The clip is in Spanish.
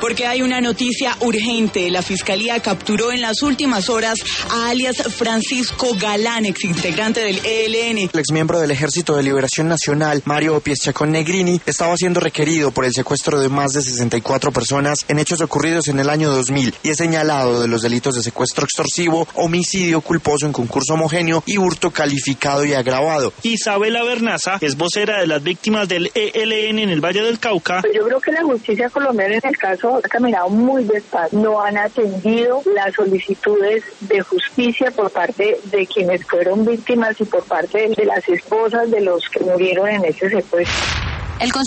Porque hay una noticia urgente. La Fiscalía capturó en las últimas horas a alias Francisco Galán, exintegrante del ELN. El exmiembro del Ejército de Liberación Nacional, Mario Piezchacón Negrini, estaba siendo requerido por el secuestro de más de 64 personas en hechos ocurridos en el año 2000 y es señalado de los delitos de secuestro extorsivo, homicidio culposo en concurso homogéneo y hurto calificado y agravado. Isabela Bernaza es vocera de las víctimas del ELN en el Valle del Cauca. Yo creo que la justicia colombiana en el caso ha caminado muy despacio. No han atendido las solicitudes de justicia por parte de quienes fueron víctimas y por parte de las esposas de los que murieron en ese secuestro.